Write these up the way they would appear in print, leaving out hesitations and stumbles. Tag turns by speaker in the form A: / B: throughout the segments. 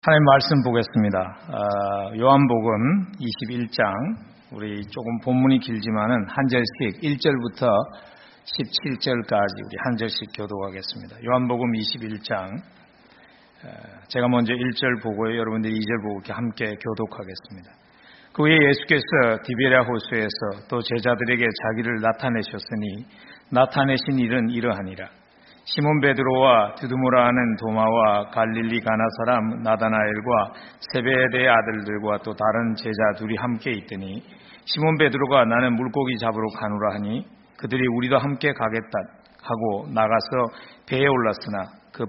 A: 하나님 말씀 보겠습니다. 요한복음 21장, 우리 조금 본문이 길지만은 한 절씩 1절부터 17절까지 우리 한 절씩 교독하겠습니다. 요한복음 21장, 제가 먼저 1절 보고요, 여러분들이 2절 보고 이렇게 함께 교독하겠습니다. 그 후에 예수께서 디베랴 호수에서 또 제자들에게 자기를 나타내셨으니 나타내신 일은 이러하니라. 시몬 베드로와 드두모라 하는 도마와 갈릴리 가나 사람 나다나엘과 세베대의 아들들과 또 다른 제자 둘이 함께 있더니 시몬 베드로가 나는 물고기 잡으러 가노라 하니 그들이 우리도 함께 가겠다 하고 나가서 배에 올랐으나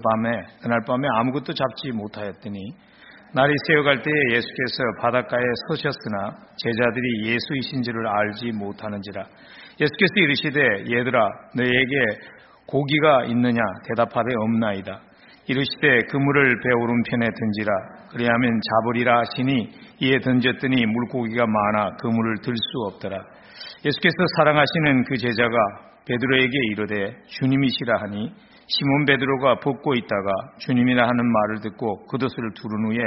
A: 그날 밤에 아무것도 잡지 못하였더니 날이 새어갈 때에 예수께서 바닷가에 서셨으나 제자들이 예수이신 줄을 알지 못하는지라. 예수께서 이르시되 얘들아 너희에게 고기가 있느냐 대답하되 없나이다. 이르시되 그물을 배 오른편에 던지라. 그리하면 잡으리라 하시니 이에 던졌더니 물고기가 많아 그물을 들 수 없더라. 예수께서 사랑하시는 그 제자가 베드로에게 이르되 주님이시라 하니 시몬 베드로가 벗고 있다가 주님이라 하는 말을 듣고 겉옷을 두른 후에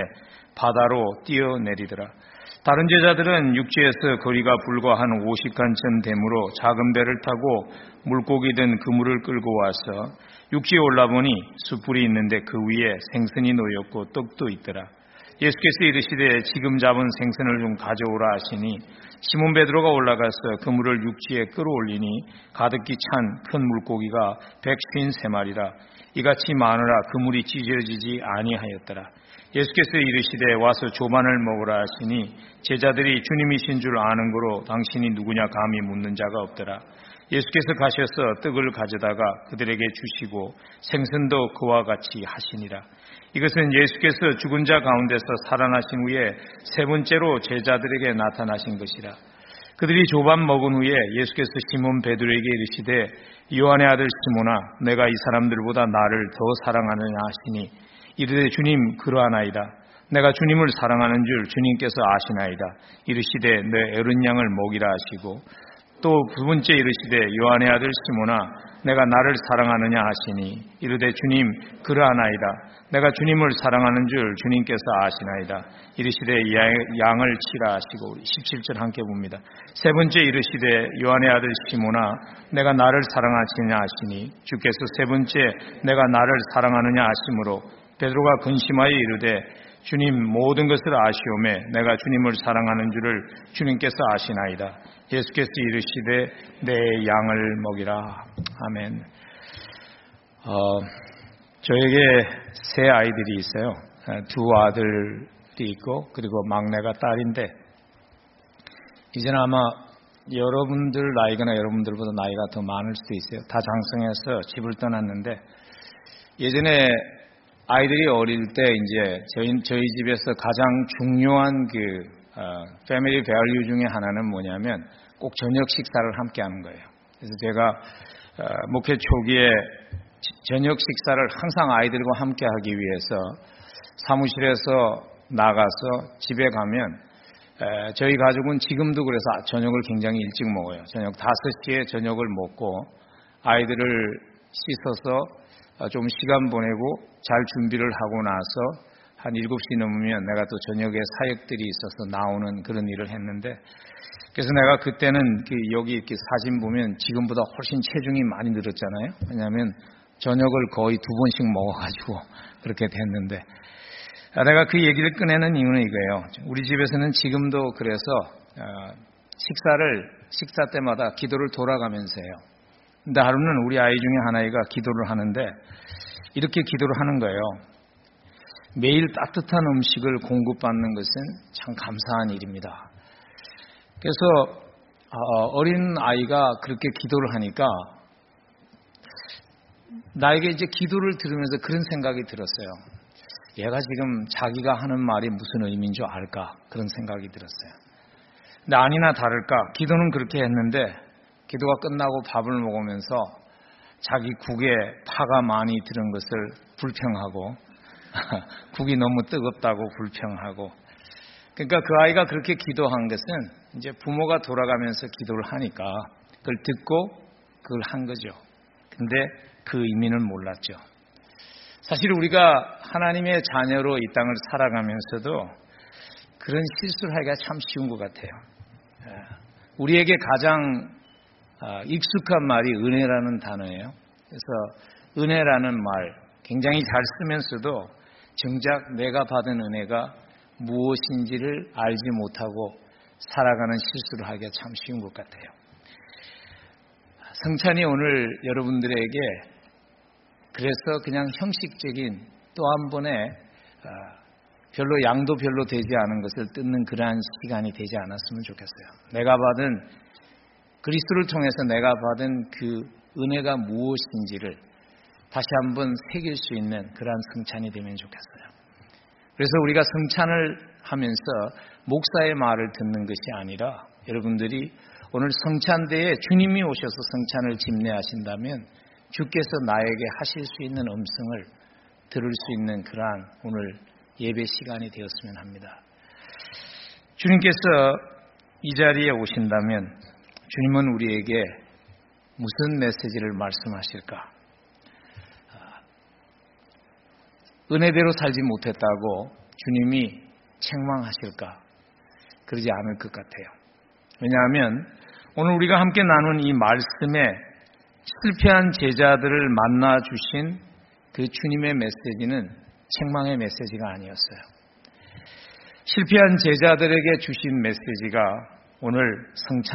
A: 바다로 뛰어내리더라. 다른 제자들은 육지에서 거리가 불과 한 50칸쯤 되므로 작은 배를 타고 물고기 든 그물을 끌고 와서 육지에 올라보니 숯불이 있는데 그 위에 생선이 놓였고 떡도 있더라. 예수께서 이르시되 지금 잡은 생선을 좀 가져오라 하시니 시몬 베드로가 올라가서 그물을 육지에 끌어올리니 가득히 찬 큰 물고기가 153마리라. 이같이 많으라 그물이 찢어지지 아니하였더라. 예수께서 이르시되 와서 조반을 먹으라 하시니 제자들이 주님이신 줄 아는 거로 당신이 누구냐 감히 묻는 자가 없더라. 예수께서 가셔서 떡을 가져다가 그들에게 주시고 생선도 그와 같이 하시니라. 이것은 예수께서 죽은 자 가운데서 살아나신 후에 세 번째로 제자들에게 나타나신 것이라. 그들이 조반 먹은 후에 예수께서 시몬 베드로에게 이르시되 요한의 아들 시몬아 내가 이 사람들보다 나를 더 사랑하느냐 하시니 이르되 주님 그러하나이다. 내가 주님을 사랑하는 줄 주님께서 아시나이다. 이르시되 내 어린 양을 먹이라 하시고 또 두 번째 이르시되 요한의 아들 시몬아 내가 나를 사랑하느냐 하시니 이르되 주님 그러하나이다. 내가 주님을 사랑하는 줄 주님께서 아시나이다. 이르시되 양을 치라 하시고 17절 함께 봅니다. 세 번째 이르시되 요한의 아들 시몬아 내가 나를 사랑하시느냐 하시니 주께서 세 번째 내가 나를 사랑하느냐 하심으로 베드로가 근심하여 이르되 주님 모든 것을 아시오매 내가 주님을 사랑하는 줄을 주님께서 아시나이다. 예수께서 이르시되 내 양을 먹이라. 아멘. 저에게 세 아이들이 있어요. 두 아들이 있고 그리고 막내가 딸인데 이제는 아마 여러분들 나이거나 여러분들보다 나이가 더 많을 수도 있어요. 다 장성해서 집을 떠났는데 예전에 아이들이 어릴 때 이제 저희 집에서 가장 중요한 패밀리 밸류 중에 하나는 뭐냐면 꼭 저녁 식사를 함께 하는 거예요. 그래서 제가 목회 초기에 저녁 식사를 항상 아이들과 함께 하기 위해서 사무실에서 나가서 집에 가면 저희 가족은 지금도 그래서 저녁을 굉장히 일찍 먹어요. 저녁 5시에 저녁을 먹고 아이들을 씻어서 좀 시간 보내고 잘 준비를 하고 나서 한 7시 넘으면 내가 또 저녁에 사역들이 있어서 나오는 그런 일을 했는데 그래서 내가 그때는 여기 이렇게 사진 보면 지금보다 훨씬 체중이 많이 늘었잖아요. 왜냐하면 저녁을 거의 2번씩 먹어가지고 그렇게 됐는데 내가 그 얘기를 꺼내는 이유는 이거예요. 우리 집에서는 지금도 그래서 식사 때마다 기도를 돌아가면서 해요. 근데 하루는 우리 아이 중에 하나가 기도를 하는데 이렇게 기도를 하는 거예요. 매일 따뜻한 음식을 공급받는 것은 참 감사한 일입니다. 그래서 어린 아이가 그렇게 기도를 하니까 나에게 이제 기도를 들으면서 그런 생각이 들었어요. 얘가 지금 자기가 하는 말이 무슨 의미인 줄 알까? 그런 생각이 들었어요. 근데 아니나 다를까 기도는 그렇게 했는데 기도가 끝나고 밥을 먹으면서 자기 국에 파가 많이 들은 것을 불평하고 국이 너무 뜨겁다고 불평하고 그러니까 그 아이가 그렇게 기도한 것은 이제 부모가 돌아가면서 기도를 하니까 그걸 듣고 그걸 한 거죠. 근데 그 의미는 몰랐죠. 사실 우리가 하나님의 자녀로 이 땅을 살아가면서도 그런 실수를 하기가 참 쉬운 것 같아요. 우리에게 가장 익숙한 말이 은혜라는 단어예요. 그래서 은혜라는 말 굉장히 잘 쓰면서도 정작 내가 받은 은혜가 무엇인지를 알지 못하고 살아가는 실수를 하기가 참 쉬운 것 같아요. 성찬이 오늘 여러분들에게 그래서 그냥 형식적인 또 한 번에 별로 양도 별로 되지 않은 것을 뜯는 그러한 시간이 되지 않았으면 좋겠어요. 내가 받은 그리스도를 통해서 내가 받은 그 은혜가 무엇인지를 다시 한번 새길 수 있는 그러한 성찬이 되면 좋겠어요. 그래서 우리가 성찬을 하면서 목사의 말을 듣는 것이 아니라 여러분들이 오늘 성찬대에 주님이 오셔서 성찬을 집례하신다면 주께서 나에게 하실 수 있는 음성을 들을 수 있는 그러한 오늘 예배 시간이 되었으면 합니다. 주님께서 이 자리에 오신다면 주님은 우리에게 무슨 메시지를 말씀하실까? 은혜대로 살지 못했다고 주님이 책망하실까? 그러지 않을 것 같아요. 왜냐하면 오늘 우리가 함께 나눈 이 말씀에 실패한 제자들을 만나 주신 그 주님의 메시지는 책망의 메시지가 아니었어요. 실패한 제자들에게 주신 메시지가 오늘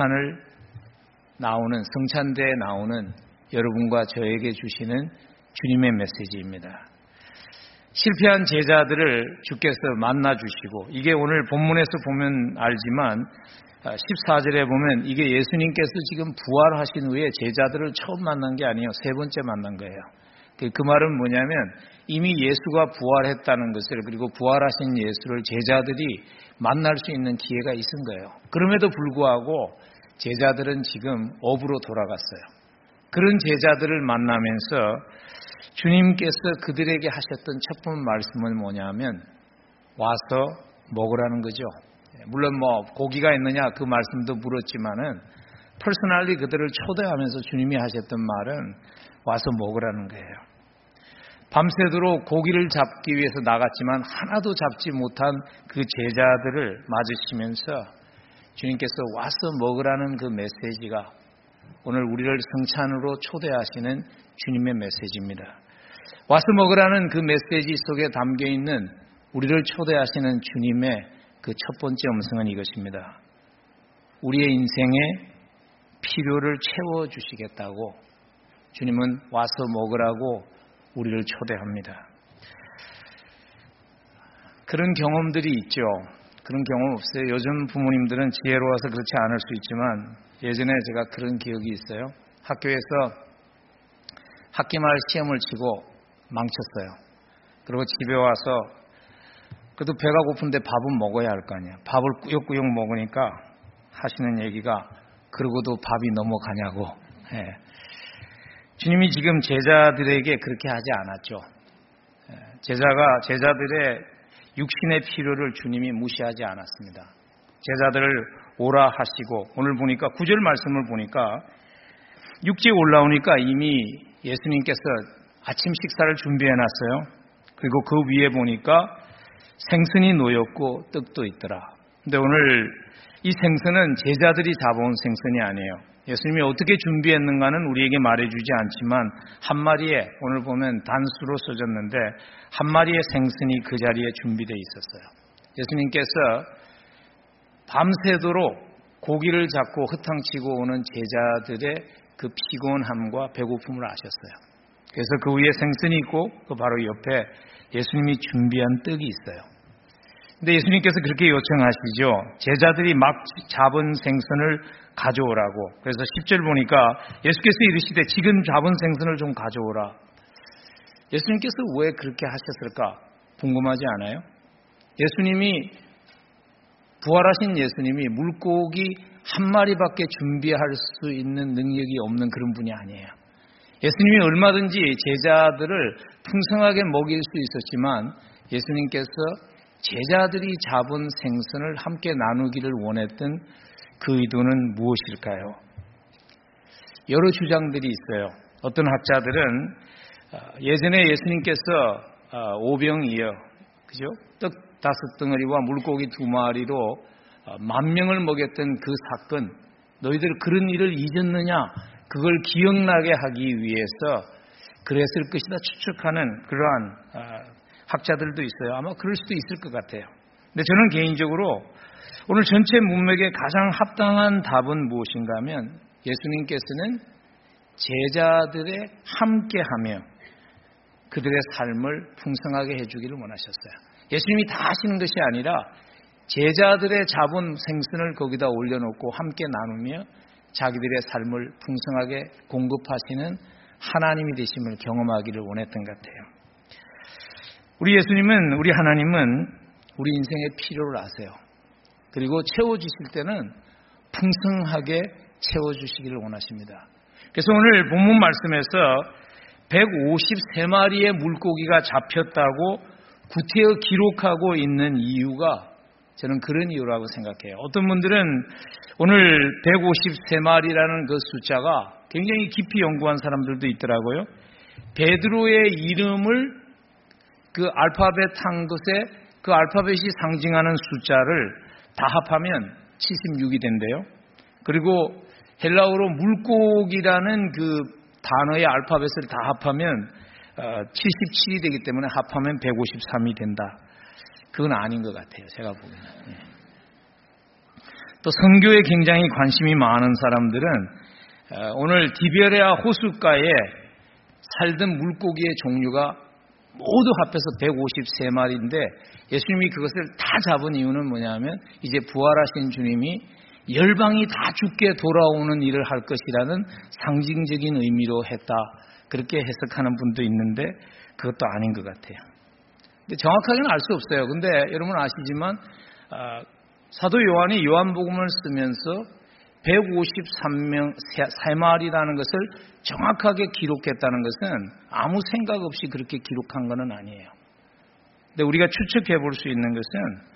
A: 성찬대에 나오는 여러분과 저에게 주시는 주님의 메시지입니다. 실패한 제자들을 주께서 만나 주시고 이게 오늘 본문에서 보면 알지만 14절에 보면 이게 예수님께서 지금 부활하신 후에 제자들을 처음 만난 게 아니에요. 세 번째 만난 거예요. 그 말은 뭐냐면 이미 예수가 부활했다는 것을 그리고 부활하신 예수를 제자들이 만날 수 있는 기회가 있은 거예요. 그럼에도 불구하고 제자들은 지금 업으로 돌아갔어요. 그런 제자들을 만나면서 주님께서 그들에게 하셨던 첫 번째 말씀은 뭐냐면 와서 먹으라는 거죠. 물론 고기가 있느냐 그 말씀도 물었지만은 퍼스널리 그들을 초대하면서 주님이 하셨던 말은 와서 먹으라는 거예요. 밤새도록 고기를 잡기 위해서 나갔지만 하나도 잡지 못한 그 제자들을 맞으시면서 주님께서 와서 먹으라는 그 메시지가 오늘 우리를 성찬으로 초대하시는 주님의 메시지입니다. 와서 먹으라는 그 메시지 속에 담겨있는 우리를 초대하시는 주님의 그 첫 번째 음성은 이것입니다. 우리의 인생의 필요를 채워주시겠다고 주님은 와서 먹으라고 우리를 초대합니다. 그런 경험들이 있죠. 그런 경험 없어요? 요즘 부모님들은 지혜로워서 그렇지 않을 수 있지만 예전에 제가 그런 기억이 있어요. 학교에서 학기말 시험을 치고 망쳤어요. 그리고 집에 와서 그래도 배가 고픈데 밥은 먹어야 할 거 아니에요. 밥을 꾸역꾸역 먹으니까 하시는 얘기가 그러고도 밥이 넘어가냐고. 예. 주님이 지금 제자들에게 그렇게 하지 않았죠. 제자들의 육신의 필요를 주님이 무시하지 않았습니다. 제자들을 오라 하시고 오늘 보니까 9절 말씀을 보니까 육지에 올라오니까 이미 예수님께서 아침 식사를 준비해놨어요. 그리고 그 위에 보니까 생선이 놓였고 떡도 있더라. 근데 오늘 이 생선은 제자들이 잡아온 생선이 아니에요. 예수님이 어떻게 준비했는가는 우리에게 말해주지 않지만 한 마리에 오늘 보면 단수로 써졌는데 한 마리의 생선이 그 자리에 준비되어 있었어요. 예수님께서 밤새도록 고기를 잡고 허탕치고 오는 제자들의 그 피곤함과 배고픔을 아셨어요. 그래서 그 위에 생선이 있고 그 바로 옆에 예수님이 준비한 떡이 있어요. 근데 예수님께서 그렇게 요청하시죠. 제자들이 막 잡은 생선을 가져오라고. 그래서 10절 보니까 예수께서 이르시되 지금 잡은 생선을 좀 가져오라. 예수님께서 왜 그렇게 하셨을까 궁금하지 않아요? 부활하신 예수님이 물고기 한 마리밖에 준비할 수 있는 능력이 없는 그런 분이 아니에요. 예수님이 얼마든지 제자들을 풍성하게 먹일 수 있었지만 예수님께서 제자들이 잡은 생선을 함께 나누기를 원했던 그 의도는 무엇일까요? 여러 주장들이 있어요. 어떤 학자들은 예전에 예수님께서 오병이어, 그죠? 떡 5덩어리와 물고기 2마리로 10,000명을 먹였던 그 사건, 너희들 그런 일을 잊었느냐? 그걸 기억나게 하기 위해서 그랬을 것이다 추측하는 그러한 학자들도 있어요. 아마 그럴 수도 있을 것 같아요. 근데 저는 개인적으로 오늘 전체 문맥에 가장 합당한 답은 무엇인가 하면 예수님께서는 제자들의 함께하며 그들의 삶을 풍성하게 해주기를 원하셨어요. 예수님이 다 하시는 것이 아니라 제자들의 잡은 생선을 거기다 올려놓고 함께 나누며 자기들의 삶을 풍성하게 공급하시는 하나님이 되심을 경험하기를 원했던 것 같아요. 우리 예수님은, 우리 하나님은 우리 인생의 필요를 아세요. 그리고 채워주실 때는 풍성하게 채워주시기를 원하십니다. 그래서 오늘 본문 말씀에서 153마리의 물고기가 잡혔다고 구태여 기록하고 있는 이유가 저는 그런 이유라고 생각해요. 어떤 분들은 오늘 153마리라는 그 숫자가 굉장히 깊이 연구한 사람들도 있더라고요. 베드로의 이름을 그 알파벳 한 것에 그 알파벳이 상징하는 숫자를 다 합하면 76이 된대요. 그리고 헬라어로 물고기라는 그 단어의 알파벳을 다 합하면 77이 되기 때문에 합하면 153이 된다. 그건 아닌 것 같아요. 제가 보기에는. 또 선교에 굉장히 관심이 많은 사람들은 오늘 디베레아 호숫가에 살던 물고기의 종류가 모두 합해서 153마리인데 예수님이 그것을 다 잡은 이유는 뭐냐면 이제 부활하신 주님이 열방이 다 죽게 돌아오는 일을 할 것이라는 상징적인 의미로 했다. 그렇게 해석하는 분도 있는데 그것도 아닌 것 같아요. 근데 정확하게는 알 수 없어요. 근데 여러분 아시지만 사도 요한이 요한복음을 쓰면서 153마리라는 것을 정확하게 기록했다는 것은 아무 생각 없이 그렇게 기록한 것은 아니에요. 근데 우리가 추측해 볼 수 있는 것은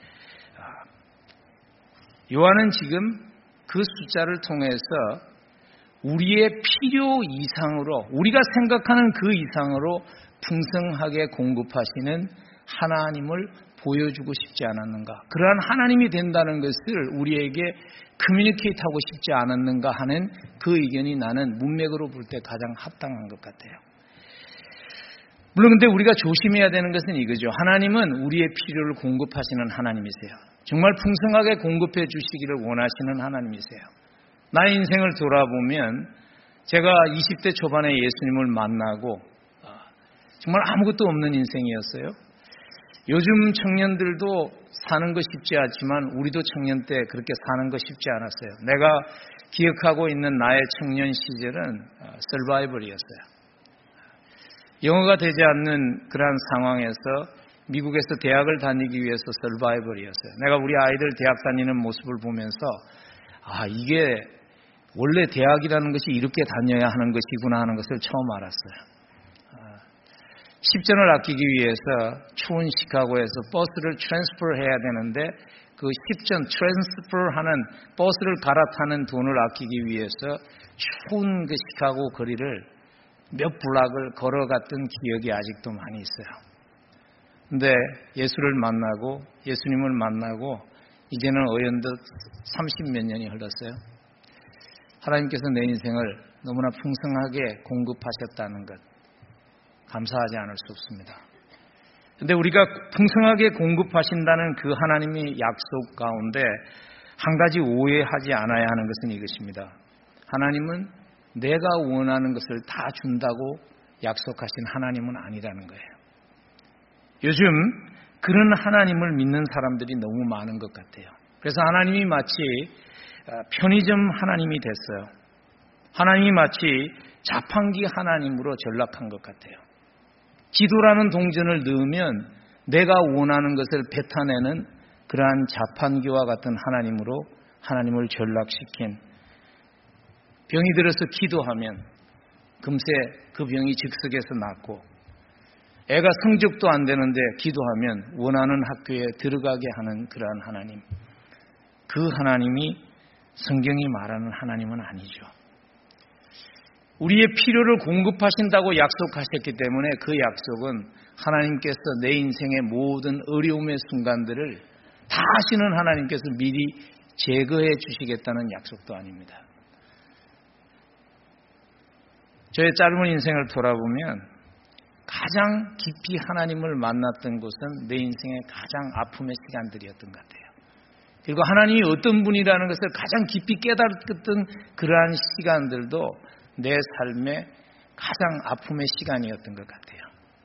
A: 요한은 지금 그 숫자를 통해서 우리의 필요 이상으로, 우리가 생각하는 그 이상으로 풍성하게 공급하시는 하나님을 보여주고 싶지 않았는가, 그러한 하나님이 된다는 것을 우리에게 커뮤니케이트하고 싶지 않았는가 하는 그 의견이 나는 문맥으로 볼 때 가장 합당한 것 같아요. 물론 근데 우리가 조심해야 되는 것은 이거죠. 하나님은 우리의 필요를 공급하시는 하나님이세요. 정말 풍성하게 공급해 주시기를 원하시는 하나님이세요. 나의 인생을 돌아보면 제가 20대 초반에 예수님을 만나고 정말 아무것도 없는 인생이었어요. 요즘 청년들도 사는 거 쉽지 않지만 우리도 청년 때 그렇게 사는 거 쉽지 않았어요. 내가 기억하고 있는 나의 청년 시절은 서바이벌이었어요. 영어가 되지 않는 그런 상황에서 미국에서 대학을 다니기 위해서 서바이벌이었어요. 내가 우리 아이들 대학 다니는 모습을 보면서 이게 원래 대학이라는 것이 이렇게 다녀야 하는 것이구나 하는 것을 처음 알았어요. 십전을 아끼기 위해서 추운 시카고에서 버스를 트랜스퍼 해야 되는데 그 십전 트랜스퍼하는 버스를 갈아타는 돈을 아끼기 위해서 추운 그 시카고 거리를 몇 블락을 걸어갔던 기억이 아직도 많이 있어요. 근데 예수님을 만나고 이제는 어연듯 30몇 년이 흘렀어요. 하나님께서 내 인생을 너무나 풍성하게 공급하셨다는 것, 감사하지 않을 수 없습니다. 그런데 우리가 풍성하게 공급하신다는 그 하나님의 약속 가운데 한 가지 오해하지 않아야 하는 것은 이것입니다. 하나님은 내가 원하는 것을 다 준다고 약속하신 하나님은 아니라는 거예요. 요즘 그런 하나님을 믿는 사람들이 너무 많은 것 같아요. 그래서 하나님이 마치 편의점 하나님이 됐어요. 하나님이 마치 자판기 하나님으로 전락한 것 같아요. 기도라는 동전을 넣으면 내가 원하는 것을 뱉어내는 그러한 자판기와 같은 하나님으로 하나님을 전락시킨, 병이 들어서 기도하면 금세 그 병이 즉석에서 낫고, 애가 성적도 안 되는데 기도하면 원하는 학교에 들어가게 하는 그러한 하나님, 그 하나님이 성경이 말하는 하나님은 아니죠. 우리의 필요를 공급하신다고 약속하셨기 때문에 그 약속은 하나님께서 내 인생의 모든 어려움의 순간들을 다 아시는 하나님께서 미리 제거해 주시겠다는 약속도 아닙니다. 저의 짧은 인생을 돌아보면 가장 깊이 하나님을 만났던 곳은 내 인생의 가장 아픔의 시간들이었던 것 같아요. 그리고 하나님이 어떤 분이라는 것을 가장 깊이 깨달았던 그러한 시간들도 내 삶의 가장 아픔의 시간이었던 것 같아요.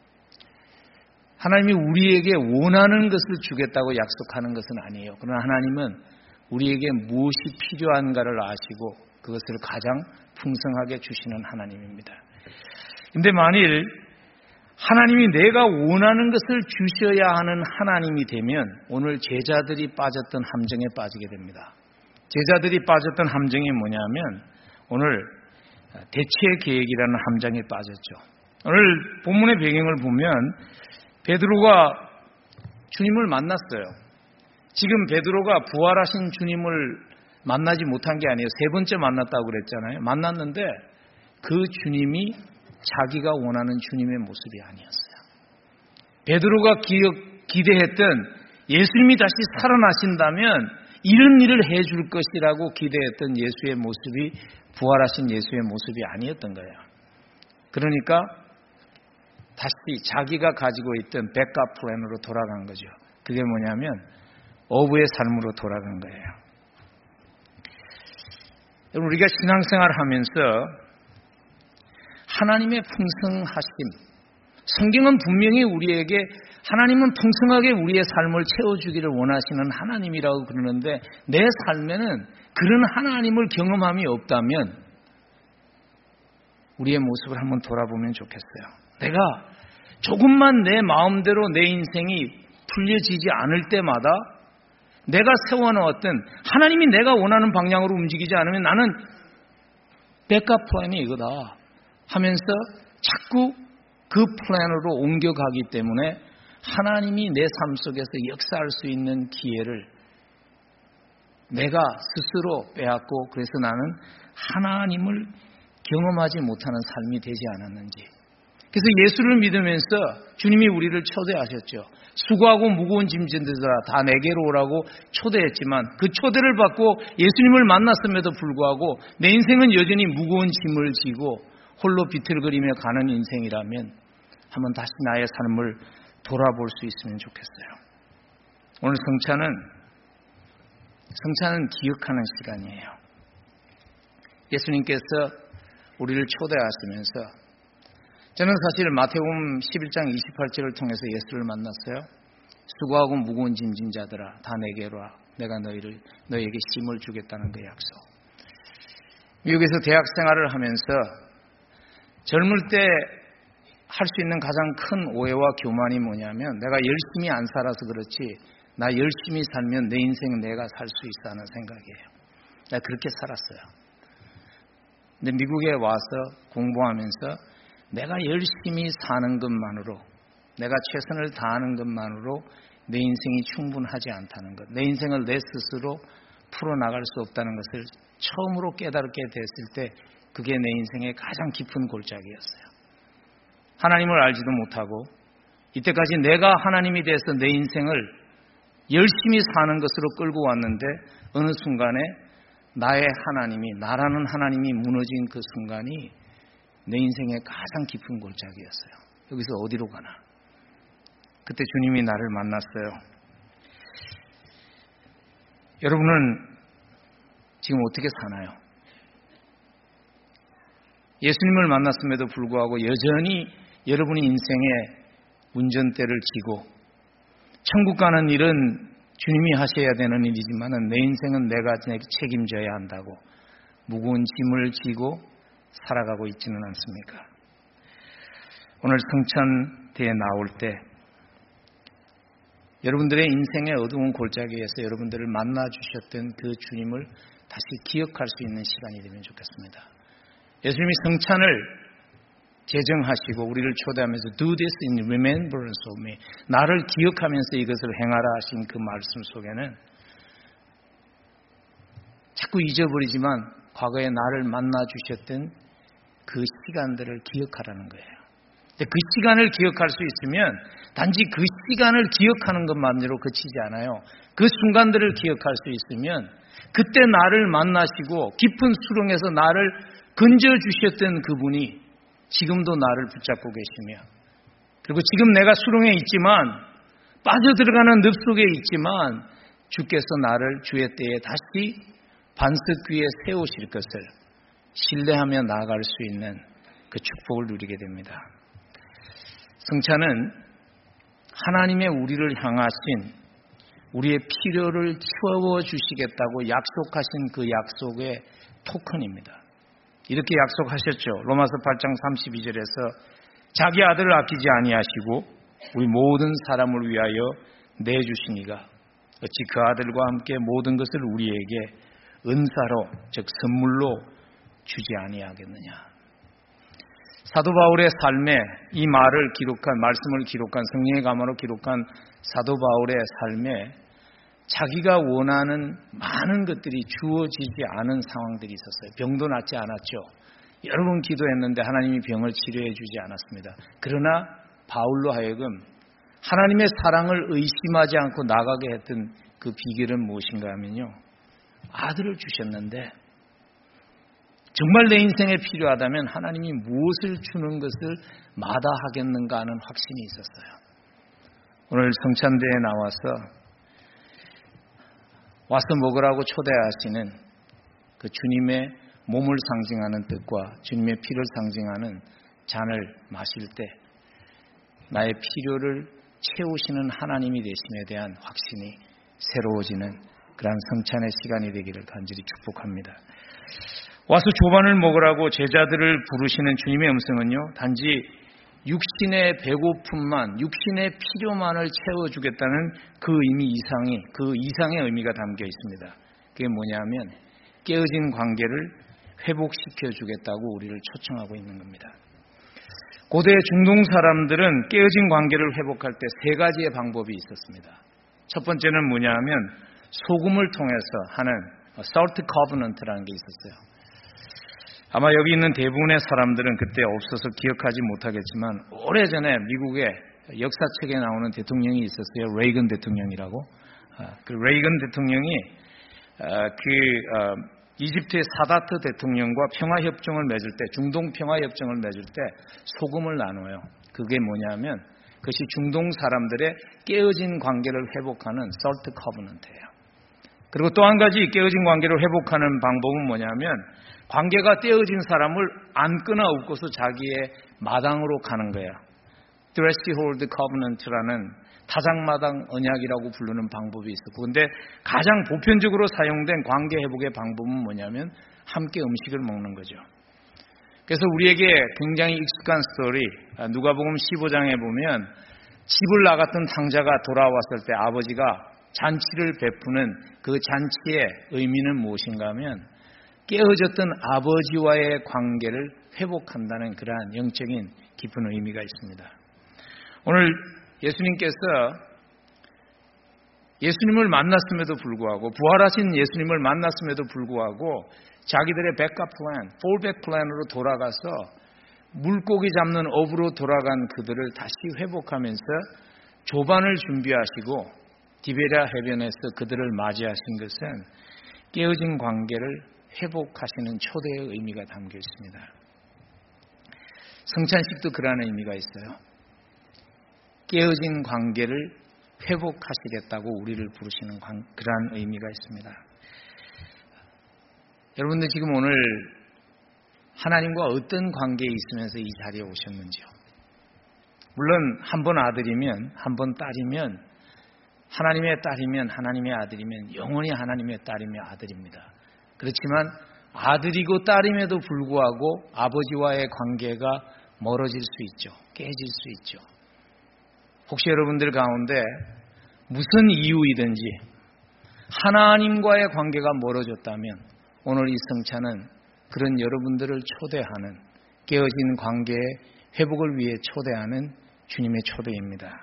A: 하나님이 우리에게 원하는 것을 주겠다고 약속하는 것은 아니에요. 그러나 하나님은 우리에게 무엇이 필요한가를 아시고 그것을 가장 풍성하게 주시는 하나님입니다. 그런데 만일 하나님이 내가 원하는 것을 주셔야 하는 하나님이 되면 오늘 제자들이 빠졌던 함정에 빠지게 됩니다. 제자들이 빠졌던 함정이 뭐냐면 오늘 대체 계획이라는 함정에 빠졌죠. 오늘 본문의 배경을 보면 베드로가 주님을 만났어요. 지금 베드로가 부활하신 주님을 만나지 못한 게 아니에요. 세 번째 만났다고 그랬잖아요. 만났는데 그 주님이 자기가 원하는 주님의 모습이 아니었어요. 베드로가 기대했던 예수님이 다시 살아나신다면 이런 일을 해줄 것이라고 기대했던 예수의 모습이 부활하신 예수의 모습이 아니었던 거예요. 그러니까 다시 자기가 가지고 있던 백업 플랜으로 돌아간 거죠. 그게 뭐냐면 어부의 삶으로 돌아간 거예요. 우리가 신앙생활을 하면서 하나님의 풍성하심, 성경은 분명히 우리에게 하나님은 풍성하게 우리의 삶을 채워주기를 원하시는 하나님이라고 그러는데 내 삶에는 그런 하나님을 경험함이 없다면 우리의 모습을 한번 돌아보면 좋겠어요. 내가 조금만 내 마음대로 내 인생이 풀려지지 않을 때마다 내가 세워놓았던 하나님이 내가 원하는 방향으로 움직이지 않으면 나는 백업 플랜이 이거다 하면서 자꾸 그 플랜으로 옮겨가기 때문에 하나님이 내 삶 속에서 역사할 수 있는 기회를 내가 스스로 빼앗고 그래서 나는 하나님을 경험하지 못하는 삶이 되지 않았는지. 그래서 예수를 믿으면서 주님이 우리를 초대하셨죠. 수고하고 무거운 짐진들아 다 내게로 오라고 초대했지만 그 초대를 받고 예수님을 만났음에도 불구하고 내 인생은 여전히 무거운 짐을 지고 홀로 비틀거리며 가는 인생이라면 한번 다시 나의 삶을 돌아볼 수 있으면 좋겠어요. 오늘 성찬은 기억하는 시간이에요. 예수님께서 우리를 초대하시면서 저는 사실 마태복음 11장 28절을 통해서 예수를 만났어요. 수고하고 무거운 짐진 자들아 다 내게로 와. 내가 너에게 쉼을 주겠다는 그 약속. 미국에서 대학 생활을 하면서 젊을 때 할 수 있는 가장 큰 오해와 교만이 뭐냐면 내가 열심히 안 살아서 그렇지 나 열심히 살면 내 인생은 내가 살 수 있어 하는 생각이에요. 내가 그렇게 살았어요. 근데 미국에 와서 공부하면서 내가 열심히 사는 것만으로 내가 최선을 다하는 것만으로 내 인생이 충분하지 않다는 것, 내 인생을 내 스스로 풀어나갈 수 없다는 것을 처음으로 깨닫게 됐을 때 그게 내 인생의 가장 깊은 골짜기였어요. 하나님을 알지도 못하고 이때까지 내가 하나님이 돼서 내 인생을 열심히 사는 것으로 끌고 왔는데 어느 순간에 나의 하나님이 나라는 하나님이 무너진 그 순간이 내 인생의 가장 깊은 골짜기였어요. 여기서 어디로 가나? 그때 주님이 나를 만났어요. 여러분은 지금 어떻게 사나요? 예수님을 만났음에도 불구하고 여전히 여러분이 인생의 운전대를 쥐고 천국 가는 일은 주님이 하셔야 되는 일이지만 내 인생은 내가 책임져야 한다고 무거운 짐을 지고 살아가고 있지는 않습니까? 오늘 성찬대에 나올 때 여러분들의 인생의 어두운 골짜기에서 여러분들을 만나주셨던 그 주님을 다시 기억할 수 있는 시간이 되면 좋겠습니다. 예수님이 성찬을 제정하시고 우리를 초대하면서 Do this in remembrance of me. 나를 기억하면서 이것을 행하라 하신 그 말씀 속에는 자꾸 잊어버리지만 과거에 나를 만나주셨던 그 시간들을 기억하라는 거예요. 근데 그 시간을 기억할 수 있으면 단지 그 시간을 기억하는 것만으로 그치지 않아요. 그 순간들을 기억할 수 있으면 그때 나를 만나시고 깊은 수렁에서 나를 건져주셨던 그분이 지금도 나를 붙잡고 계시며, 그리고 지금 내가 수렁에 있지만, 빠져들어가는 늪속에 있지만 주께서 나를 주의 때에 다시 반석 위에 세우실 것을 신뢰하며 나아갈 수 있는 그 축복을 누리게 됩니다. 성찬은 하나님의 우리를 향하신 우리의 필요를 채워주시겠다고 약속하신 그 약속의 토큰입니다. 이렇게 약속하셨죠. 로마서 8장 32절에서 자기 아들을 아끼지 아니하시고 우리 모든 사람을 위하여 내주시니가 어찌 그 아들과 함께 모든 것을 우리에게 은사로, 즉 선물로 주지 아니하겠느냐. 사도 바울의 삶에 이 말씀을 기록한 성령의 감화로 기록한 사도 바울의 삶에 자기가 원하는 많은 것들이 주어지지 않은 상황들이 있었어요. 병도 낫지 않았죠. 여러 번 기도했는데 하나님이 병을 치료해 주지 않았습니다. 그러나 바울로 하여금 하나님의 사랑을 의심하지 않고 나가게 했던 그 비결은 무엇인가 하면요, 아들을 주셨는데 정말 내 인생에 필요하다면 하나님이 무엇을 주는 것을 마다하겠는가 하는 확신이 있었어요. 오늘 성찬대에 나와서 와서 먹으라고 초대하시는 그 주님의 몸을 상징하는 뜻과 주님의 피를 상징하는 잔을 마실 때 나의 필요를 채우시는 하나님이 되심에 대한 확신이 새로워지는 그러한 성찬의 시간이 되기를 간절히 축복합니다. 와서 조반을 먹으라고 제자들을 부르시는 주님의 음성은요, 단지 육신의 배고픔만, 육신의 필요만을 채워주겠다는 그 이상의 의미가 담겨 있습니다. 그게 뭐냐면 깨어진 관계를 회복시켜주겠다고 우리를 초청하고 있는 겁니다. 고대 중동 사람들은 깨어진 관계를 회복할 때 세 가지의 방법이 있었습니다. 첫 번째는 뭐냐면 소금을 통해서 하는 salt covenant라는 게 있었어요. 아마 여기 있는 대부분의 사람들은 그때 없어서 기억하지 못하겠지만 오래전에 미국의 역사책에 나오는 대통령이 있었어요. 레이건 대통령이라고. 그 레이건 대통령이 이집트의 사다트 대통령과 평화협정을 맺을 때, 중동 평화협정을 맺을 때 소금을 나눠요. 그게 뭐냐면 그것이 중동 사람들의 깨어진 관계를 회복하는 salt covenant예요. 그리고 또 한 가지 깨어진 관계를 회복하는 방법은 뭐냐면 관계가 떼어진 사람을 안거나 업고서 자기의 마당으로 가는 거야. threshold covenant라는 타작마당 언약이라고 부르는 방법이 있었고, 근데 가장 보편적으로 사용된 관계 회복의 방법은 뭐냐면 함께 음식을 먹는 거죠. 그래서 우리에게 굉장히 익숙한 스토리, 누가복음 15장에 보면 집을 나갔던 탕자가 돌아왔을 때 아버지가 잔치를 베푸는 그 잔치의 의미는 무엇인가 하면 깨어졌던 아버지와의 관계를 회복한다는 그러한 영적인 깊은 의미가 있습니다. 오늘 예수님께서 예수님을 만났음에도 불구하고, 부활하신 예수님을 만났음에도 불구하고 자기들의 백업 플랜, 폴백 플랜으로 돌아가서 물고기 잡는 업으로 돌아간 그들을 다시 회복하면서 조반을 준비하시고 디베랴 해변에서 그들을 맞이하신 것은 깨어진 관계를 회복하시는 초대의 의미가 담겨 있습니다. 성찬식도 그러한 의미가 있어요. 깨어진 관계를 회복하시겠다고 우리를 부르시는 그러한 의미가 있습니다. 여러분들 지금 오늘 하나님과 어떤 관계에 있으면서 이 자리에 오셨는지요? 물론 한 번 아들이면, 한 번 딸이면, 하나님의 딸이면, 하나님의 아들이면 영원히 하나님의 딸이며 아들입니다. 그렇지만 아들이고 딸임에도 불구하고 아버지와의 관계가 멀어질 수 있죠. 깨질 수 있죠. 혹시 여러분들 가운데 무슨 이유이든지 하나님과의 관계가 멀어졌다면 오늘 이 성찬은 그런 여러분들을 초대하는, 깨어진 관계의 회복을 위해 초대하는 주님의 초대입니다.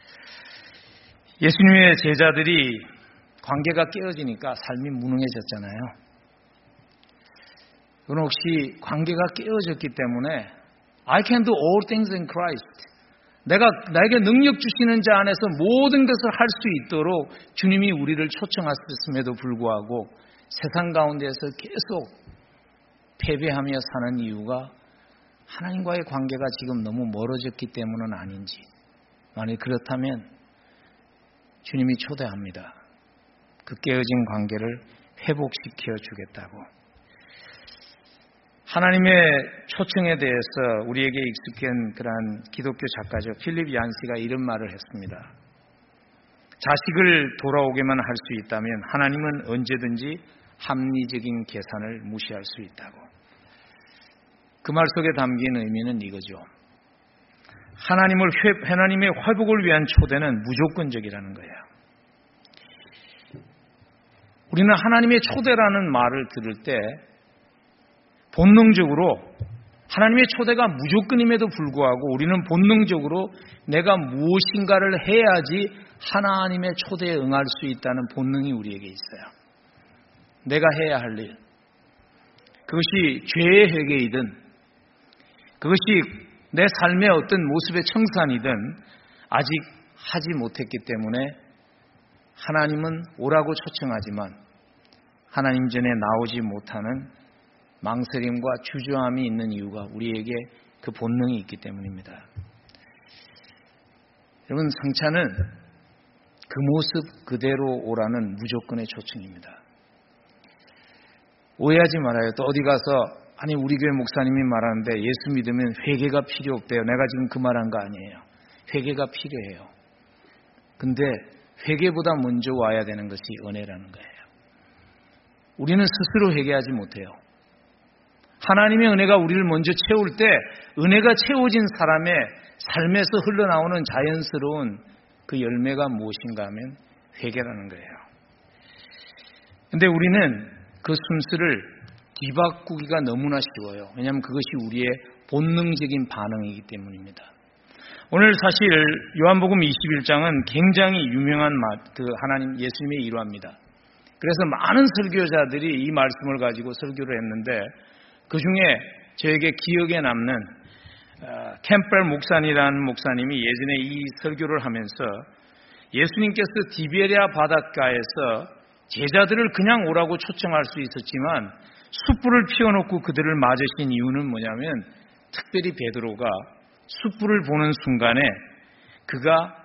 A: 예수님의 제자들이 관계가 깨어지니까 삶이 무능해졌잖아요. 그건 혹시 관계가 깨어졌기 때문에 I can do all things in Christ. 나에게 능력 주시는 자 안에서 모든 것을 할 수 있도록 주님이 우리를 초청하셨음에도 불구하고 세상 가운데에서 계속 패배하며 사는 이유가 하나님과의 관계가 지금 너무 멀어졌기 때문은 아닌지, 만약 그렇다면 주님이 초대합니다. 그 깨어진 관계를 회복시켜 주겠다고. 하나님의 초청에 대해서 우리에게 익숙한 그러한 기독교 작가죠. 필립 얀시가 이런 말을 했습니다. 자식을 돌아오게만 할 수 있다면 하나님은 언제든지 합리적인 계산을 무시할 수 있다고. 그 말 속에 담긴 의미는 이거죠. 하나님의 회복을 위한 초대는 무조건적이라는 거예요. 우리는 하나님의 초대라는 말을 들을 때 본능적으로 하나님의 초대가 무조건임에도 불구하고 우리는 본능적으로 내가 무엇인가를 해야지 하나님의 초대에 응할 수 있다는 본능이 우리에게 있어요. 내가 해야 할 일, 그것이 죄의 회개이든 그것이 내 삶의 어떤 모습의 청산이든 아직 하지 못했기 때문에 하나님은 오라고 초청하지만 하나님 전에 나오지 못하는 망설임과 주저함이 있는 이유가 우리에게 그 본능이 있기 때문입니다. 여러분, 성찬은 그 모습 그대로 오라는 무조건의 초청입니다. 오해하지 말아요. 또 어디 가서 아니 우리 교회 목사님이 말하는데 예수 믿으면 회개가 필요 없대요. 내가 지금 그 말한 거 아니에요. 회개가 필요해요. 근데 회개보다 먼저 와야 되는 것이 은혜라는 거예요. 우리는 스스로 회개하지 못해요. 하나님의 은혜가 우리를 먼저 채울 때 은혜가 채워진 사람의 삶에서 흘러나오는 자연스러운 그 열매가 무엇인가 하면 회개라는 거예요. 근데 우리는 그 순서를 뒤바꾸기가 너무나 쉬워요. 왜냐하면 그것이 우리의 본능적인 반응이기 때문입니다. 오늘 사실 요한복음 21장은 굉장히 유명한 하나님 예수님의 일화입니다. 그래서 많은 설교자들이 이 말씀을 가지고 설교를 했는데 그 중에 저에게 기억에 남는 캠펠 목사님이라는 목사님이 예전에 이 설교를 하면서 예수님께서 디베랴 바닷가에서 제자들을 그냥 오라고 초청할 수 있었지만 숯불을 피워놓고 그들을 맞으신 이유는 뭐냐면 특별히 베드로가 숯불을 보는 순간에 그가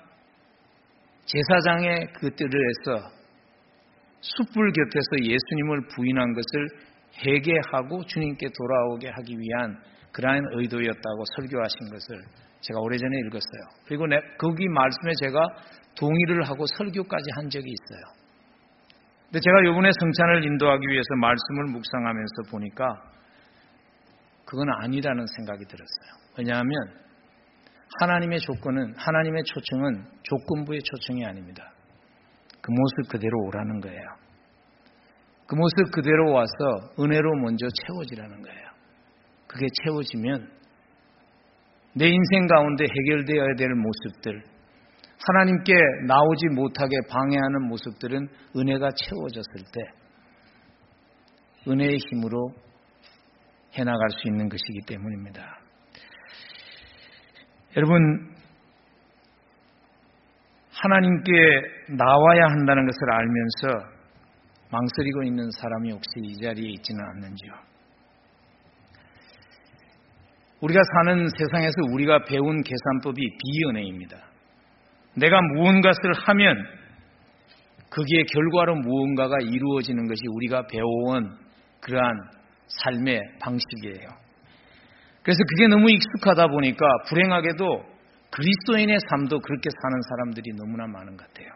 A: 제사장의 그 뜰을 해서 숯불 곁에서 예수님을 부인한 것을 회개하고 주님께 돌아오게 하기 위한 그러한 의도였다고 설교하신 것을 제가 오래전에 읽었어요. 그리고 거기 말씀에 제가 동의를 하고 설교까지 한 적이 있어요. 근데 제가 이번에 성찬을 인도하기 위해서 말씀을 묵상하면서 보니까 그건 아니라는 생각이 들었어요. 왜냐하면 하나님의 초청은 조건부의 초청이 아닙니다. 그 모습 그대로 오라는 거예요. 그 모습 그대로 와서 은혜로 먼저 채워지라는 거예요. 그게 채워지면 내 인생 가운데 해결되어야 될 모습들, 하나님께 나오지 못하게 방해하는 모습들은 은혜가 채워졌을 때 은혜의 힘으로 해나갈 수 있는 것이기 때문입니다. 여러분, 하나님께 나와야 한다는 것을 알면서 망설이고 있는 사람이 혹시 이 자리에 있지는 않는지요? 우리가 사는 세상에서 우리가 배운 계산법이 비은혜입니다. 내가 무언가를 하면 거기에 결과로 무언가가 이루어지는 것이 우리가 배워온 그러한 삶의 방식이에요. 그래서 그게 너무 익숙하다 보니까 불행하게도 그리스도인의 삶도 그렇게 사는 사람들이 너무나 많은 것 같아요.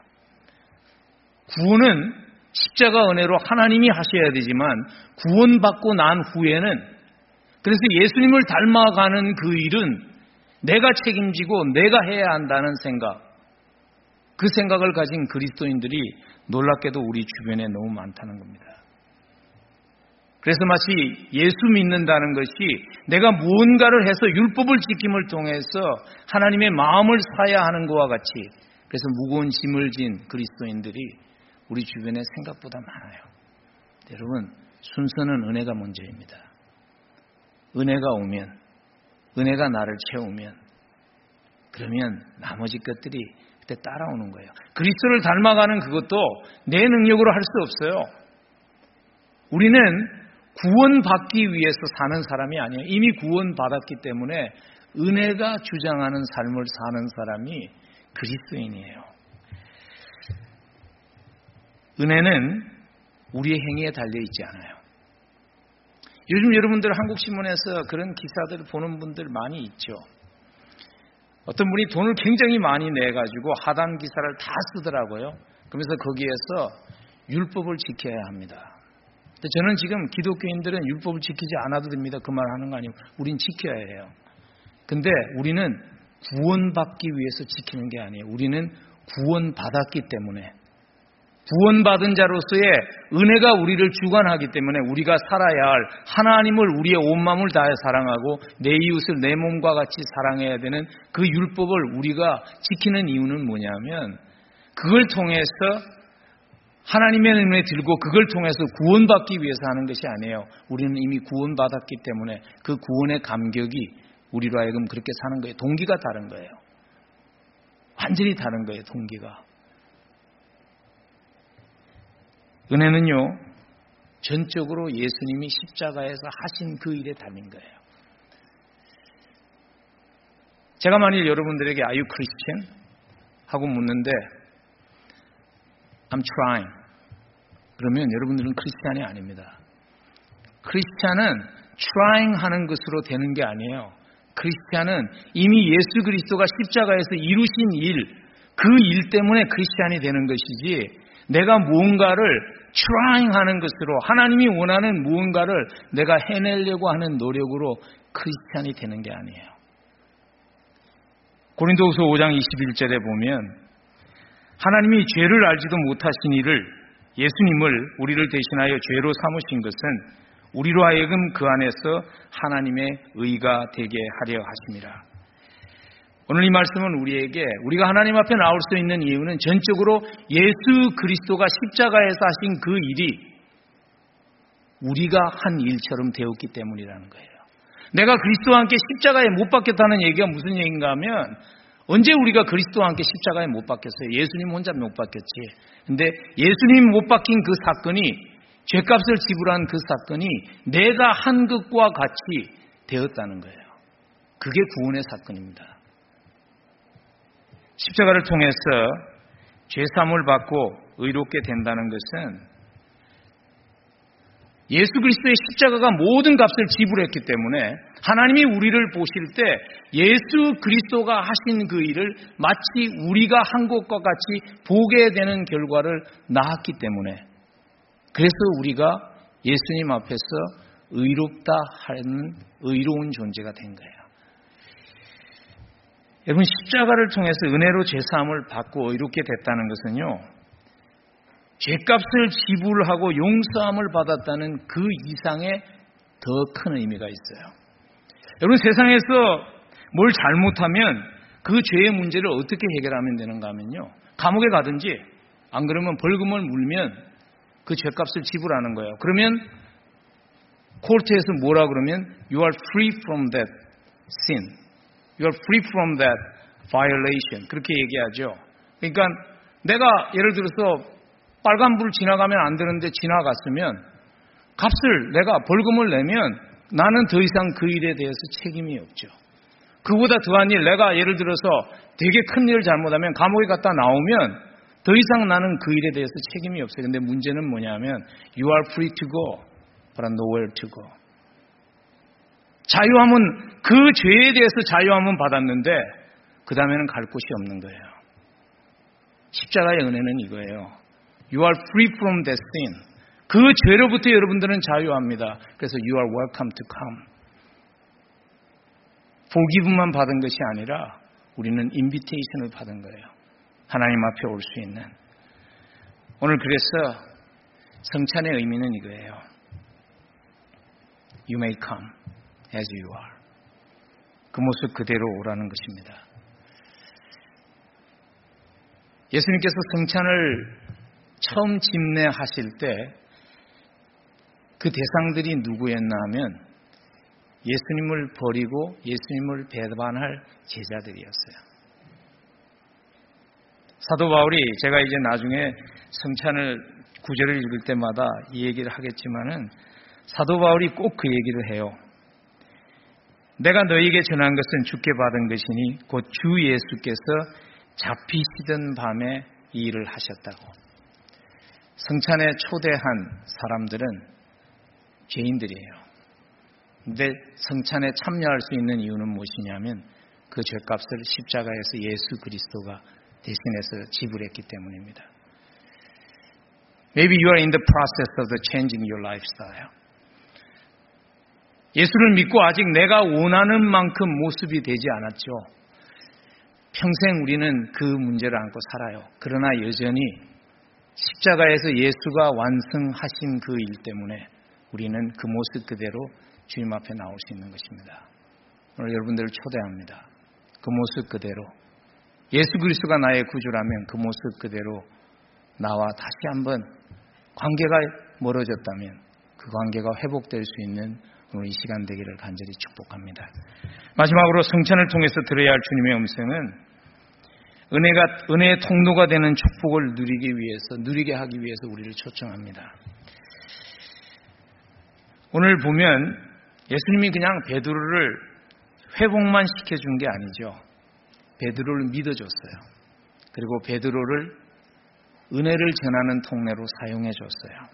A: 구원은 십자가 은혜로 하나님이 하셔야 되지만 구원받고 난 후에는 그래서 예수님을 닮아가는 그 일은 내가 책임지고 내가 해야 한다는 생각, 그 생각을 가진 그리스도인들이 놀랍게도 우리 주변에 너무 많다는 겁니다. 그래서 마치 예수 믿는다는 것이 내가 무언가를 해서 율법을 지킴을 통해서 하나님의 마음을 사야 하는 것과 같이 그래서 무거운 짐을 진 그리스도인들이 우리 주변에 생각보다 많아요. 여러분, 순서는 은혜가 먼저입니다. 은혜가 오면, 은혜가 나를 채우면, 그러면 나머지 것들이 그때 따라오는 거예요. 그리스도를 닮아가는 그것도 내 능력으로 할 수 없어요. 우리는 구원받기 위해서 사는 사람이 아니에요. 이미 구원받았기 때문에 은혜가 주장하는 삶을 사는 사람이 그리스도인이에요. 은혜는 우리의 행위에 달려있지 않아요. 요즘 여러분들 한국신문에서 그런 기사들을 보는 분들 많이 있죠. 어떤 분이 돈을 굉장히 많이 내가지고 하단 기사를 다 쓰더라고요. 그러면서 거기에서 율법을 지켜야 합니다. 근데 저는 지금 기독교인들은 율법을 지키지 않아도 됩니다. 그 말 하는 거 아니고 우린 지켜야 해요. 근데 우리는 구원받기 위해서 지키는 게 아니에요. 우리는 구원받았기 때문에, 구원받은 자로서의 은혜가 우리를 주관하기 때문에 우리가 살아야 할 하나님을 우리의 온 마음을 다해 사랑하고 내 이웃을 내 몸과 같이 사랑해야 되는 그 율법을 우리가 지키는 이유는 뭐냐면, 그걸 통해서 하나님의 은혜 들고 그걸 통해서 구원받기 위해서 하는 것이 아니에요. 우리는 이미 구원받았기 때문에 그 구원의 감격이 우리로 하여금 그렇게 사는 거예요. 동기가 다른 거예요. 완전히 다른 거예요, 동기가. 은혜는요, 전적으로 예수님이 십자가에서 하신 그 일에 달린 거예요. 제가 만일 여러분들에게 Are you Christian? 하고 묻는데 I'm trying. 그러면 여러분들은 크리스찬이 아닙니다. 크리스찬은 trying 하는 것으로 되는 게 아니에요. 크리스찬은 이미 예수 그리스도가 십자가에서 이루신 일, 그 일 때문에 크리스찬이 되는 것이지, 내가 무언가를 trying 하는 것으로, 하나님이 원하는 무언가를 내가 해내려고 하는 노력으로 크리스찬이 되는 게 아니에요. 고린도후서 5장 21절에 보면 하나님이 죄를 알지도 못하신 이를, 예수님을 우리를 대신하여 죄로 삼으신 것은 우리로 하여금 그 안에서 하나님의 의가 되게 하려 하심이라. 오늘 이 말씀은 우리에게, 우리가 하나님 앞에 나올 수 있는 이유는 전적으로 예수 그리스도가 십자가에서 하신 그 일이 우리가 한 일처럼 되었기 때문이라는 거예요. 내가 그리스도와 함께 십자가에 못 박혔다는 얘기가 무슨 얘기인가 하면, 언제 우리가 그리스도와 함께 십자가에 못 박혔어요? 예수님 혼자 못 박혔지. 근데 예수님 못 박힌 그 사건이, 죄값을 지불한 그 사건이 내가 한 것과 같이 되었다는 거예요. 그게 구원의 사건입니다. 십자가를 통해서 죄사함을 받고 의롭게 된다는 것은 예수 그리스도의 십자가가 모든 값을 지불했기 때문에 하나님이 우리를 보실 때 예수 그리스도가 하신 그 일을 마치 우리가 한 것과 같이 보게 되는 결과를 낳았기 때문에, 그래서 우리가 예수님 앞에서 의롭다 하는 의로운 존재가 된 거예요. 여러분, 십자가를 통해서 은혜로 죄사함을 받고 의롭게 됐다는 것은요, 죄값을 지불하고 용서함을 받았다는 그 이상의 더 큰 의미가 있어요. 여러분, 세상에서 뭘 잘못하면 그 죄의 문제를 어떻게 해결하면 되는가 하면요, 감옥에 가든지 안 그러면 벌금을 물면 그 죄값을 지불하는 거예요. 그러면 코르트에서 뭐라 그러면 You are free from that sin. You are free from that violation. 그렇게 얘기하죠. 그러니까 내가 예를 들어서 빨간불 지나가면 안 되는데 지나갔으면 값을, 내가 벌금을 내면 나는 더 이상 그 일에 대해서 책임이 없죠. 그보다 더한 일, 내가 예를 들어서 되게 큰 일을 잘못하면 감옥에 갔다 나오면 더 이상 나는 그 일에 대해서 책임이 없어요. 근데 문제는 뭐냐면 You are free to go, but nowhere to go. 자유함은, 그 죄에 대해서 자유함은 받았는데 그 다음에는 갈 곳이 없는 거예요. 십자가의 은혜는 이거예요. You are free from that sin. 그 죄로부터 여러분들은 자유합니다. 그래서 You are welcome to come. forgive만 받은 것이 아니라 우리는 invitation을 받은 거예요. 하나님 앞에 올 수 있는. 오늘 그래서 성찬의 의미는 이거예요. You may come as you are. 그 모습 그대로 오라는 것입니다. 예수님께서 성찬을 처음 집례하실 때 그 대상들이 누구였나 하면 예수님을 버리고 예수님을 배반할 제자들이었어요. 사도 바울이 제가 이제 나중에 성찬을 구절을 읽을 때마다 이 얘기를 하겠지만은 사도 바울이 꼭 그 얘기를 해요. 내가 너에게 전한 것은 주께 받은 것이니 곧 주 예수께서 잡히시던 밤에 이 일을 하셨다고. 성찬에 초대한 사람들은 죄인들이에요. 근데 성찬에 참여할 수 있는 이유는 무엇이냐면 그 죄값을 십자가에서 예수 그리스도가 대신해서 지불했기 때문입니다. Maybe you are in the process of the changing your lifestyle. 예수를 믿고 아직 내가 원하는 만큼 모습이 되지 않았죠. 평생 우리는 그 문제를 안고 살아요. 그러나 여전히 십자가에서 예수가 완성하신 그 일 때문에 우리는 그 모습 그대로 주님 앞에 나올 수 있는 것입니다. 오늘 여러분들을 초대합니다. 그 모습 그대로 예수 그리스도가 나의 구주라면 그 모습 그대로 나와 다시 한번 관계가 멀어졌다면 그 관계가 회복될 수 있는 오늘 이 시간 되기를 간절히 축복합니다. 마지막으로 성찬을 통해서 들어야 할 주님의 음성은 은혜의 통로가 되는 축복을 누리게 하기 위해서 우리를 초청합니다. 오늘 보면 예수님이 그냥 베드로를 회복만 시켜준 게 아니죠. 베드로를 믿어줬어요. 그리고 베드로를 은혜를 전하는 통로로 사용해 줬어요.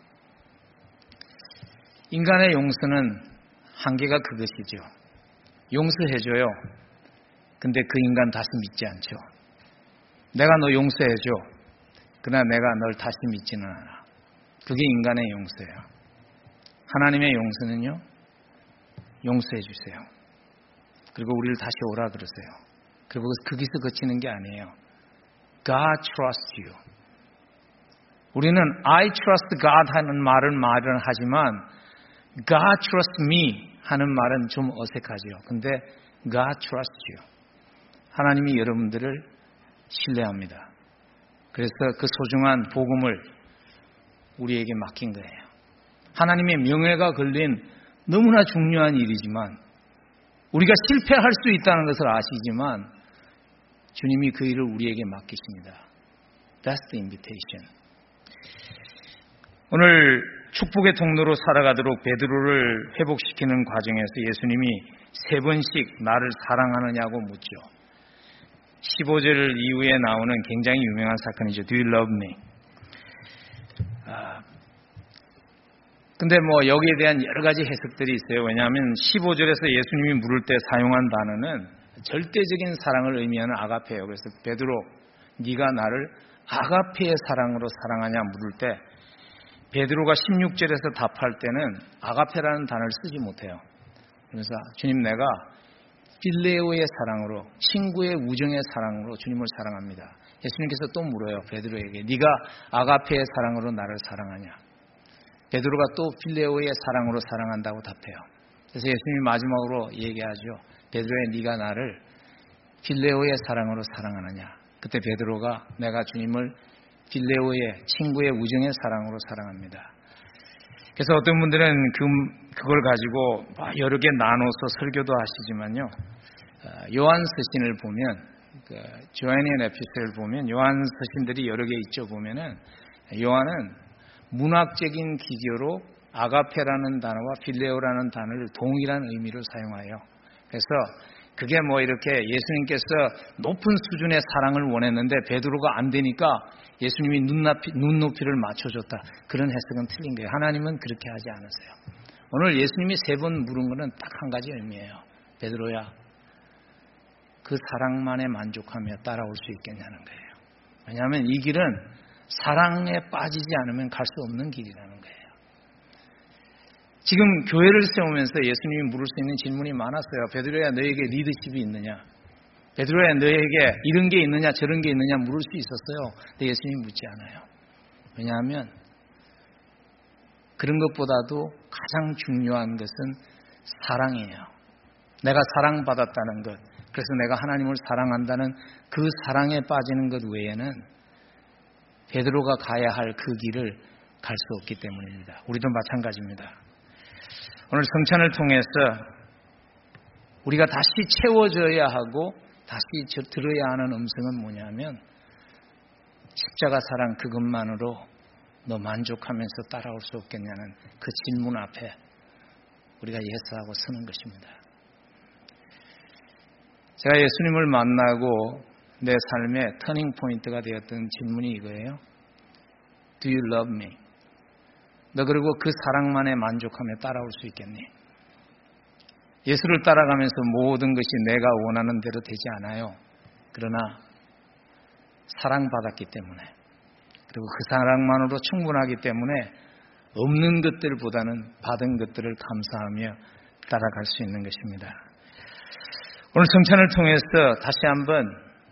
A: 인간의 용서는 한계가 그것이죠. 용서해줘요. 근데 그 인간 다시 믿지 않죠. 내가 너 용서해줘. 그러나 내가 널 다시 믿지는 않아. 그게 인간의 용서예요. 하나님의 용서는요, 용서해 주세요. 그리고 우리를 다시 오라 그러세요. 그리고 거기서 그치는 게 아니에요. God trusts you. 우리는 I trust God 하는 말은 하지만 God trusts me 하는 말은 좀 어색하죠. 근데 God trusts you. 하나님이 여러분들을 신뢰합니다. 그래서 그 소중한 복음을 우리에게 맡긴 거예요. 하나님의 명예가 걸린 너무나 중요한 일이지만 우리가 실패할 수 있다는 것을 아시지만 주님이 그 일을 우리에게 맡기십니다. That's the invitation. 오늘 축복의 통로로 살아가도록 베드로를 회복시키는 과정에서 예수님이 3번씩 나를 사랑하느냐고 묻죠. 15절 이후에 나오는 굉장히 유명한 사건이죠. Do you love me? 근데 여기에 대한 여러 가지 해석들이 있어요. 왜냐하면 15절에서 예수님이 물을 때 사용한 단어는 절대적인 사랑을 의미하는 아가페예요. 그래서 베드로, 네가 나를 아가페의 사랑으로 사랑하냐 물을 때 베드로가 16절에서 답할 때는 아가페라는 단어를 쓰지 못해요. 그래서 주님, 내가 필레오의 사랑으로, 친구의 우정의 사랑으로 주님을 사랑합니다. 예수님께서 또 물어요. 베드로에게 네가 아가페의 사랑으로 나를 사랑하냐. 베드로가 또 필레오의 사랑으로 사랑한다고 답해요. 그래서 예수님이 마지막으로 얘기하죠. 베드로야, 네가 나를 필레오의 사랑으로 사랑하느냐. 그때 베드로가 내가 주님을 필레오의 친구의 우정의 사랑으로 사랑합니다. 그래서 어떤 분들은 그걸 가지고 여러 개 나눠서 설교도 하시지만요. 요한 서신을 보면 조안의 에피스토를 보면 요한 서신들이 여러 개 있죠. 보면은 요한은 문학적인 기교로 아가페라는 단어와 필레오라는 단어를 동일한 의미로 사용해요. 그래서 그게 이렇게 예수님께서 높은 수준의 사랑을 원했는데 베드로가 안 되니까 예수님이 눈높이를 맞춰줬다. 그런 해석은 틀린 거예요. 하나님은 그렇게 하지 않으세요. 오늘 예수님이 3번 물은 거는 딱 한 가지 의미예요. 베드로야, 그 사랑만에 만족하며 따라올 수 있겠냐는 거예요. 왜냐하면 이 길은 사랑에 빠지지 않으면 갈 수 없는 길이라는 거예요. 지금 교회를 세우면서 예수님이 물을 수 있는 질문이 많았어요. 베드로야, 너에게 리더십이 있느냐? 베드로야, 너에게 이런 게 있느냐 저런 게 있느냐 물을 수 있었어요. 근데 예수님이 묻지 않아요. 왜냐하면 그런 것보다도 가장 중요한 것은 사랑이에요. 내가 사랑받았다는 것, 그래서 내가 하나님을 사랑한다는 그 사랑에 빠지는 것 외에는 베드로가 가야 할 그 길을 갈 수 없기 때문입니다. 우리도 마찬가지입니다. 오늘 성찬을 통해서 우리가 다시 채워져야 하고 다시 들어야 하는 음성은 뭐냐면 십자가 사랑 그것만으로 너 만족하면서 따라올 수 없겠냐는 그 질문 앞에 우리가 예스하고 서는 것입니다. 제가 예수님을 만나고 내 삶의 터닝 포인트가 되었던 질문이 이거예요. Do you love me? 너 그리고 그 사랑만에 만족하며 따라올 수 있겠니? 예수를 따라가면서 모든 것이 내가 원하는 대로 되지 않아요. 그러나 사랑받았기 때문에 그리고 그 사랑만으로 충분하기 때문에 없는 것들보다는 받은 것들을 감사하며 따라갈 수 있는 것입니다. 오늘 성찬을 통해서 다시 한번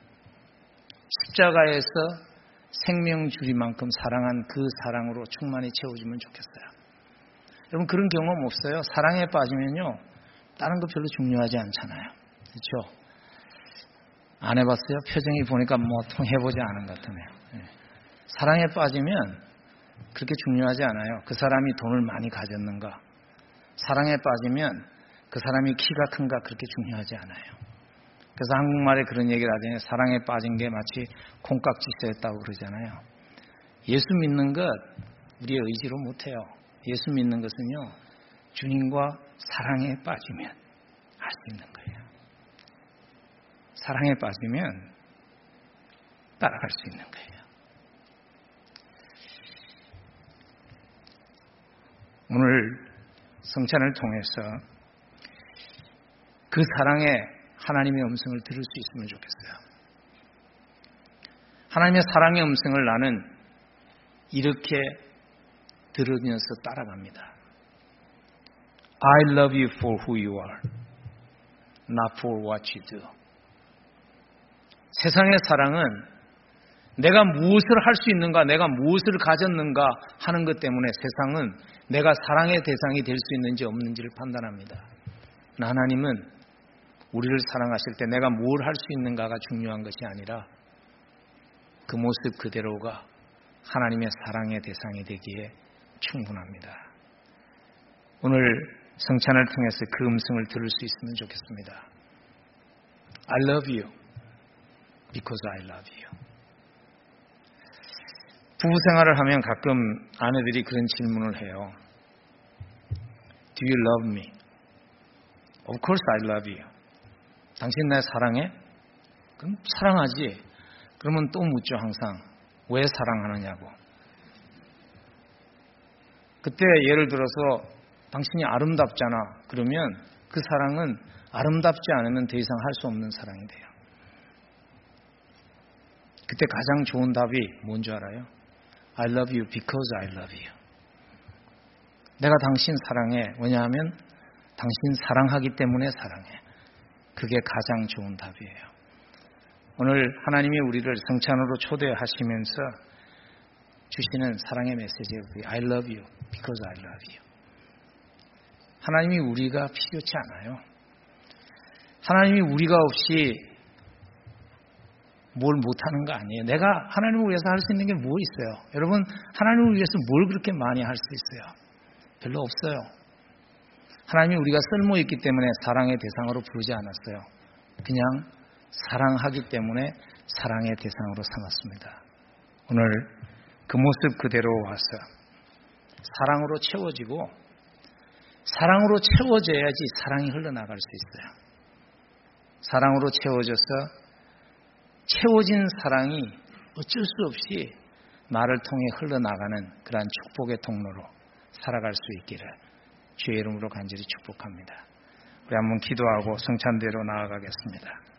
A: 십자가에서 생명 줄이만큼 사랑한 그 사랑으로 충만히 채워주면 좋겠어요. 여러분 그런 경험 없어요? 사랑에 빠지면요 다른 거 별로 중요하지 않잖아요. 그렇죠? 안 해봤어요? 표정이 보니까 통 해보지 않은 것 같으네요. 사랑에 빠지면 그렇게 중요하지 않아요. 그 사람이 돈을 많이 가졌는가, 사랑에 빠지면 그 사람이 키가 큰가 그렇게 중요하지 않아요. 그래서 한국말에 그런 얘기를 하잖아요. 사랑에 빠진 게 마치 콩깍지였다고 그러잖아요. 예수 믿는 것 우리의 의지로 못해요. 예수 믿는 것은요 주님과 사랑에 빠지면 할 수 있는 거예요. 사랑에 빠지면 따라갈 수 있는 거예요. 오늘 성찬을 통해서 그 사랑에 하나님의 음성을 들을 수 있으면 좋겠어요. 하나님의 사랑의 음성을 나는 이렇게 들으면서 따라갑니다. I love you for who you are, not for what you do. 세상의 사랑은 내가 무엇을 할 수 있는가, 내가 무엇을 가졌는가 하는 것 때문에 세상은 내가 사랑의 대상이 될 수 있는지 없는지를 판단합니다. 하나님은 우리를 사랑하실 때 내가 뭘 할 수 있는가가 중요한 것이 아니라 그 모습 그대로가 하나님의 사랑의 대상이 되기에 충분합니다. 오늘 성찬을 통해서 그 음성을 들을 수 있으면 좋겠습니다. I love you because I love you. 부부 생활을 하면 가끔 아내들이 그런 질문을 해요. Do you love me? Of course I love you. 당신 날 사랑해? 그럼 사랑하지. 그러면 또 묻죠 항상. 왜 사랑하느냐고. 그때 예를 들어서 당신이 아름답잖아. 그러면 그 사랑은 아름답지 않으면 더 이상 할 수 없는 사랑이 돼요. 그때 가장 좋은 답이 뭔지 알아요? I love you because I love you. 내가 당신 사랑해. 왜냐하면 당신 사랑하기 때문에 사랑해. 그게 가장 좋은 답이에요. 오늘 하나님이 우리를 성찬으로 초대하시면서 주시는 사랑의 메시지예요. I love you because I love you. 하나님이 우리가 필요치 않아요. 하나님이 우리가 없이 뭘 못하는 거 아니에요. 내가 하나님을 위해서 할 수 있는 게 뭐 있어요? 여러분 하나님을 위해서 뭘 그렇게 많이 할 수 있어요? 별로 없어요. 하나님이 우리가 쓸모있기 때문에 사랑의 대상으로 부르지 않았어요. 그냥 사랑하기 때문에 사랑의 대상으로 삼았습니다. 오늘 그 모습 그대로 와서 사랑으로 채워지고 사랑으로 채워져야지 사랑이 흘러나갈 수 있어요. 사랑으로 채워져서 채워진 사랑이 어쩔 수 없이 나를 통해 흘러나가는 그러한 축복의 통로로 살아갈 수 있기를 주의 이름으로 간절히 축복합니다. 우리 한번 기도하고 성찬대로 나아가겠습니다.